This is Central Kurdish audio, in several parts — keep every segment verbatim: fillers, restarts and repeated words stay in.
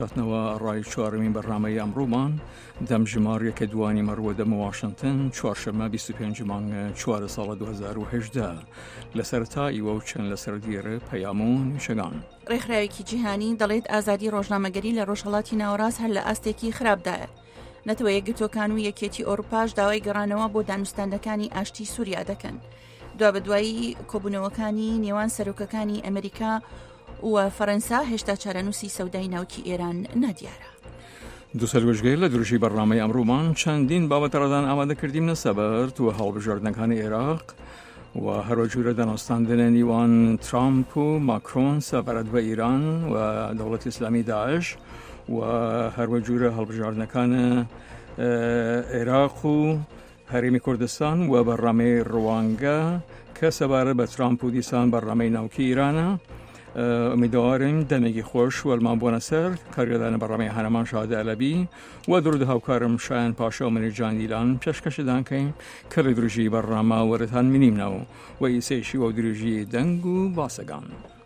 نەوە ڕای چوارەمین بەرنامەی ئەمڕۆمان دەمژمار یەکە دوانی مەڕوە دەمە واشنگتن چوارشەممە بیست و پێنج مانگە چوارە ساڵە دوو هەزار و هەژدە لە سەرەتا ئیوە و چەند لەسەر دیێرە پەیامون شەگان. ڕێکخراوێکی جیهانی دەڵێت ئازادی ڕۆژنامەگەری لە ڕۆژهەڵاتی ناوەڕاست هەر لە ئاستێکی خراپدایە. نەتەوە یەکگرتوەکان و یەکێتی ئۆروپاش داوای گەڕانەوە بۆ دانوستاندەکانی ئاشتی سووریا دەکەن. دوا بەدوایی کۆبوونەوەکانی نێوان سەرۆکەکانی ئەمریکا و فەرەنسا هێشتا چارەنووسی سەودای ناوکی ئێران نادیارە. دو سەرگۆشتگەی لە دروژی بەرنامەی ئەمڕۆمان چەندین بابەتە ڕەدان ئامادەکردیم لەسەبەر و هەڵبژاردنەکانی عێراق و هەرۆ جوورە دەناساندنە نیوان ترامپ و ماکرۆن سەبارەت بە ئیران و دەوڵەتی ئیسلامی داعش و هەروە جوورە هەڵبژاردنەکانە عێراق و هەرێمی کوردستان و بەرنامەی ڕوانگە کە سەبارەت بە ترامپ و دیسان بەرنامەی ناوکی ئیرانە. ئەمیدوارم دەمێکی خۆش وەلمان بۆنە سەر کارگەدانە بەڕامەی هەنەمان شادە ئەلەبی و درود هاوکارم شایان پاشا و منی جاندیلان پێشکەشدانکەین کە لە دروژی بەرنامە وەرەتان منیمنەوە و ئیسێشی و دروژی دەنگ و باسەگان.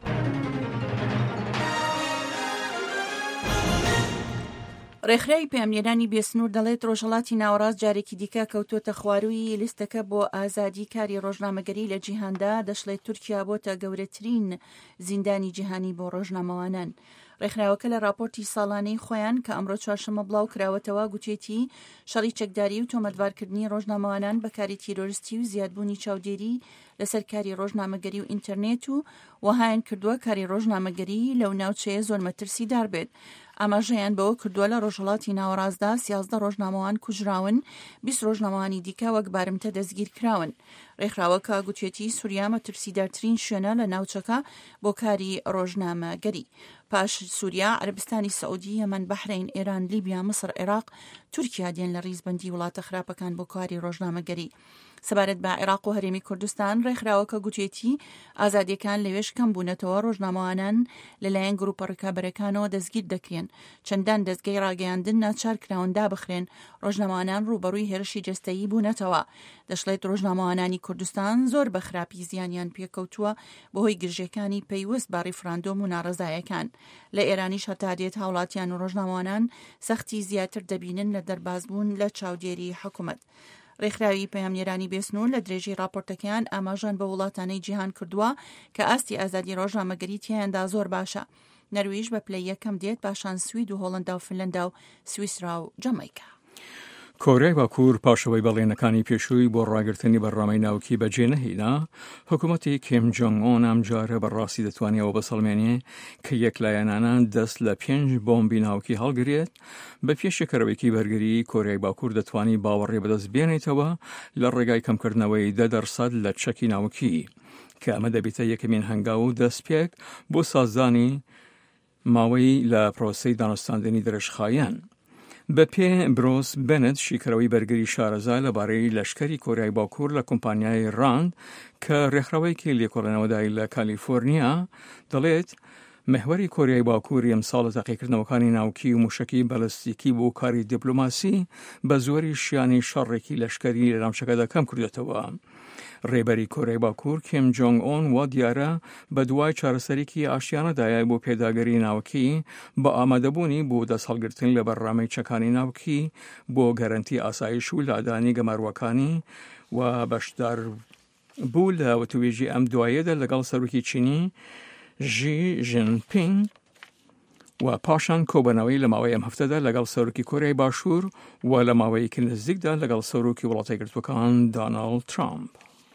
ڕێکخراوی پەیامنێرانی بێسنوور دەڵێت ڕۆژهەڵاتی ناوەڕاست جارێکی دیکە کەوتۆتە خواروی لیستەکە بۆ ئازادی کاری ڕۆژنامەگەری لە جیهاندا دەشڵێت تورکیا بۆتە گەورەترین زیندانی جیهانی بۆ ڕۆژنامەوانان. ڕێکخراوەکە لە راپۆرتی ساڵانەی خۆیان کە ئەمڕۆ چوارشەممە بڵاو کراوەتەوە گوتێتی شەڕی چەکداری و تۆمەتبارکردنی ڕۆژنامەوانان بەکاری تیرۆریستی و زیادبوونی چاودێری لەسەر کاری ڕۆژنامەگەری و ئینتەرنێت و وەهایان کردووە کاری ڕۆژنامەگەری لەو ناوچەیە زۆر مەترسیدار بێت. ئاماژەیان بەوە کردووە لە ڕۆژهەڵاتی ناوەڕاستدا سیازدە ڕۆژنامەوان کوژراون، بیست ڕۆژنامەوانی دیکە وەک بارمتە دەستگیر کراون. ڕێکخراوەکە گوتێتی سووریا مەترسیدارترین شوێنە لە ناوچەکە بۆ کاری ڕۆژنامەگەری. پاش سووریا، عەربستانی سەعودی، یەمەن، بەحرین، ئێران، لیبیا، مصر، عێراق، تورکیا دێن لە ڕیزبەندی وڵاتە خراپەکان بۆ کاری ڕۆژنامەگەری. سەبارەت بە عێراق و هەرێمی کوردستان ڕێکخراوەکە گوتێتی ئازادیەکان لەوێش کەم بوونەتەوە ڕۆژنامەوانان لەلایەن گروپە ڕکابەرەکانەوە دەستگیر دەکرێن. چەندان دەستگای ڕاگەیاندن ناچار کراون دابخرێن. ڕۆژنامەوانان ڕوبەڕووی هێرشی جەستەیی بوونەتەوە. دەشڵێت ڕۆژنامەوانانی کوردستان زۆر بە خراپی زیانیان پێکەوتووە بەهۆی گرژەکانی پەیوەست بە ڕیفراندۆم و ناڕەزایەکان. لە ئێرانیش هەتا دێت هاوڵاتیان و ڕۆژنامەوانان سەختی زیاتر دەبینن لە دەربازبوون لە چاودێری حکوومەت. ڕێکخراوی پەیامنێرانی بێسنوور لە درێژی راپۆرتەکەیان ئاماژان بە وڵاتانەی جیهان کردووە کە ئاستی ئازادی ڕۆژنامەگەری تیایاندا زۆر باشە. نەرویژ بە پلەی یەکەم دێت پاشان سوید و هۆڵەندا و فنلەندا و سویسرا و جەمایکا. کۆریای باکوور پاشەوەی بەڵێنەکانی پێشووی بۆ ڕاگررتنی بەرنامەی ناوکی بەجێ نەهێنا، حکوومەتی کیم جۆنگ ئۆن ئەم جارە بەڕاستی دەتوانێتەوە بەسەڵمێنێ کە یەکلایەنانە دەست لە پێنج بۆمبی ناوکی هەڵگرێت بە پێشەکەرەوەیکی بەرگری. کۆریای باکوور دەتوانی باوەڕێ بەدەست بێنێتەوە لە ڕێگای کەمکردنەوەی دە دەرسەد لە چەکی ناوکی کە ئەمە دەبێتە یەکەمین هەنگاو و دەستپێک بۆ سازدانی ماوەی لە پرۆسەی دانوستاندنی درێژخایەن. بە پێ برۆس بنت شیکەرەوەی بەرگری شارەزا لەبارەی لەشکری کۆریای باکوور لە کۆمپانیای ڕاند کە ڕێکخراوەیەکی لێکۆڵێنەوەدای لە کالیفۆرنیا دەڵێت مەحوەری کۆریای باکوور ئەمساڵ تاقیکردنەوەکانی ناوکی و موشکی بەلەستیکی بۆ کاری دیپلۆماسی بە زۆری شیانی شەڕێکی لەشکری لە ناوچەکەدا کەم کردێتەوە. ڕێبەری کۆریای باکوور کیم جۆنگ ئۆن وا دیارە بە دوای چارەسەرێکی ئاشتیانەدایە بۆ پێداگەری ناوکی بە ئامادەبوونی بۆ دەسەڵگرتن لە بەرنامەی چەکانی ناوکی بۆ گەرنتی ئاسایش و لادانی گەماروەکانی و بەشدار بوو لە وتوێژی ئەم دوایەدا لەگەڵ سەرۆکی چینی ژی ژینپینگ و پاشان کۆبنەوەی لە ماوەی ئەم هەفتەدا لەگەڵ سەرۆکی کۆریای باشوور و لە ماوەیەکی نزیکدا لەگەڵ سەرۆکی وڵاتە یەکگرتووەکان دۆناڵد ترامپ.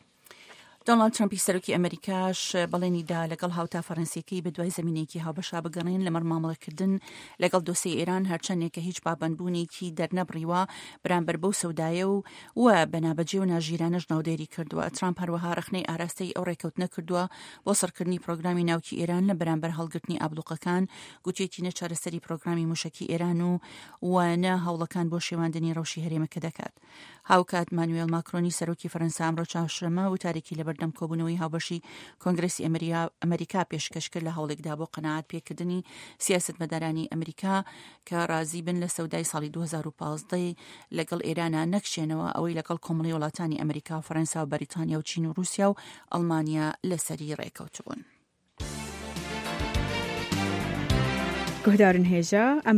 دۆناڵد ترامپی سەرۆکی ئەمریکاش بەڵێنیدا لەگەڵ هاوتا فەڕەنسیەکەی بە دوای زمینێکی هاوبەشا بگەڕێن لەمەڕ مامەڵەکردن لەگەڵ دۆسەی ئێران هەرچەندێک کە هیچ پابەندبوونێکی دەرنەبڕیوە بەرامبەر بەو سەودایە و وە بەنابەجێ و ناژیرانەش ناودێری کردووە. ترامپ هەروەها ڕخنەی ئاراستەی ئەو ڕێکەوتنە کردووە بۆ سەرکردنی پرۆگرامی ناوکی ئێران لە بەرامبەر هەڵگرتنی ئابلوقەکان. گوتێتی نە چارەسەری پرۆگرامی موشکی ئێران و وانە هەوڵەکان بۆ شێواندنی ڕەوشی هەرێمەکە دەکات. هاوکات مانوێل ماکرۆنی سەرۆکی فەرەنسا ئەمڕۆ چوارشەممە وتارێکی لە بەردەم کۆبوونەوەی هاوبەشی کۆنگرەسی ئەمریکا پێشکەش کرد لە هەوڵێکدا بۆ قەناعەت پێکردنی سیاسەتمەدارانی ئەمریکا کە رازی بن لە سەودای ساڵی دوو هەزار و پانزدە لەگەڵ ئێرانە نەکشێنەوە ئەوەی لەگەڵ کۆمەڵی وڵاتانی ئەمریکا و فەرەنسا و بەریتانیا و چین و رووسیا و ئەڵمانیا لەسەری ڕێکەوتبوون. گهدارن هێژە ئەم